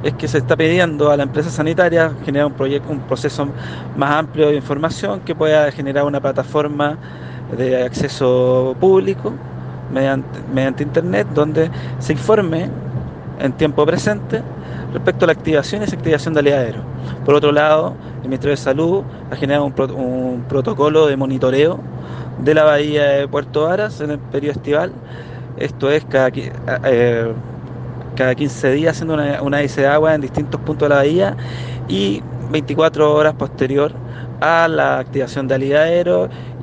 es que se está pidiendo a la empresa sanitaria generar un proceso más amplio de información que pueda generar una plataforma de acceso público mediante Internet donde se informe en tiempo presente respecto a la activación y desactivación de aliaderos. Por otro lado, el Ministerio de Salud ha generado un protocolo de monitoreo de la bahía de Puerto Varas en el periodo estival. Esto es cada 15 días haciendo un análisis de agua en distintos puntos de la bahía y 24 horas posterior a la activación de aliaderos